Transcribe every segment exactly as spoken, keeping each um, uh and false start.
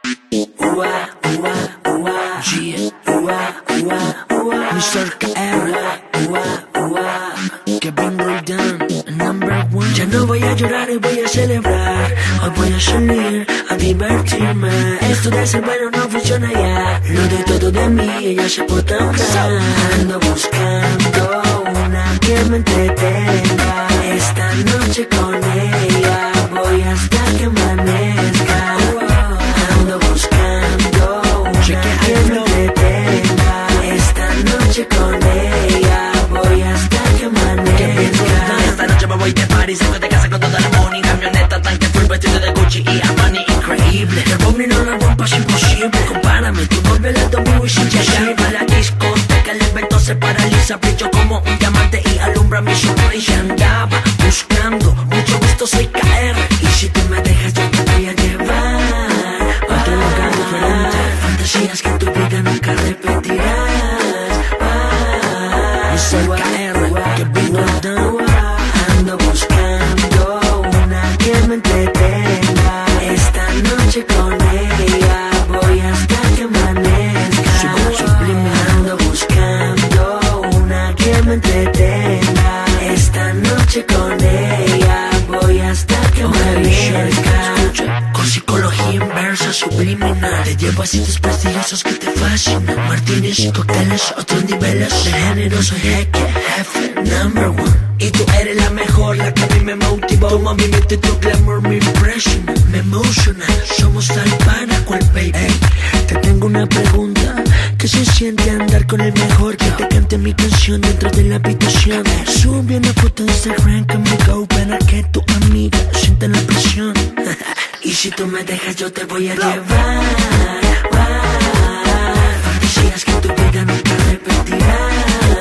Ua, ua, ua, G, ua, ua, ua, mister K R, ua, ua, Kevin Roldan, number one. Ya no voy a llorar y voy a celebrar. Hoy voy a salir a divertirme. Esto de ser bueno no funciona ya. Lo doy todo de mí, ella se porta mal. Ando buscando una que me entretenga. Esta noche con ella voy hasta que amanezca. Ando buscando una que me entretenga. Esta noche con ella voy hasta que amanezca. Esta noche me voy de party, salgo de casa con toda la money. Camioneta, tanque full, vestido de Gucci y Armani. Increíble, el bombi no la rompa, es imposible. Compárame, tu novio le doy muy sin llegar a la discoteca, el evento se paraliza. Brillo como un diamante y alumbra mi sonrisa. Andaba buscando mucho gusto, soy K R. Y si tú me dejas yo te voy a llevar a otro lugar diferente. Fantasías que en tu vida nunca repetirás. Yo soy K R, Kevin Roldan. Ando buscando una que me entretenga. Esta noche con ella voy hasta que amanezca. Ando buscando una que me entretenga. Esta noche con ella voy hasta que amanezca. Con psicología inversa subliminal, te llevo a sitios prestigiosos que te fascinan. Martínez y cócteles, otros niveles de género. Soy jeque, jefe, number one. Y tú eres la mejor, la que a mí me motivó. Tu movimiento y tu glamour me impresiona, me emociona. Somos tal para cual, baby. Ey, te tengo una pregunta. ¿Qué se siente andar con el mejor? Que te cante mi canción dentro de la habitación. Sube una foto a Instagram conmigo para que tu amiga sienta la presión. Y si tú me dejas yo te voy a llevar. Fantasías que en tu vida nunca repetirás.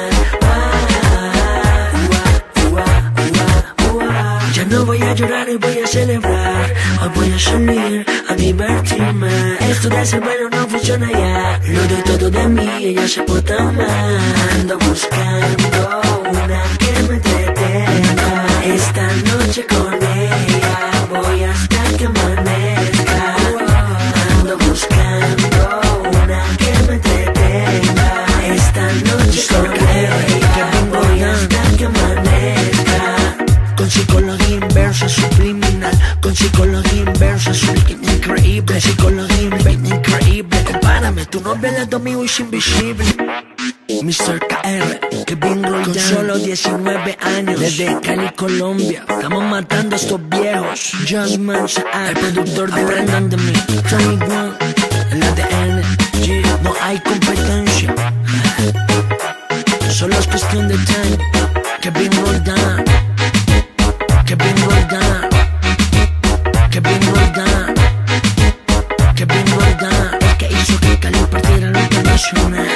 Ya no voy a llorar y voy a celebrar. Hoy voy a salir a divertirme. Esto de ser bueno no funciona ya. Lo doy todo de mí, ella se porta mal. Ando buscando una que me entretenga. Esta noche con ella voy hasta que amanezca. Ando buscando una que me entretenga. Esta noche con ella voy hasta que amanezca. Con psicología inversa subliminal, con psicología inversa subliminal, increíble, psicología inversa increíble. Compárame, tu nombre al lado mío es invisible. mister K R, Kevin Roldan, con solo diecinueve años, desde Cali, Colombia. Estamos matando a estos viejos. Just Man Saad, el productor de Aprendan de mí. Tommy One, el A D N, G, no hay competencia. Solo es cuestión de time. Kevin Roldan, Kevin Roldan, Kevin Roldan, Kevin Roldan, el que hizo que Cali partiera lo internacional.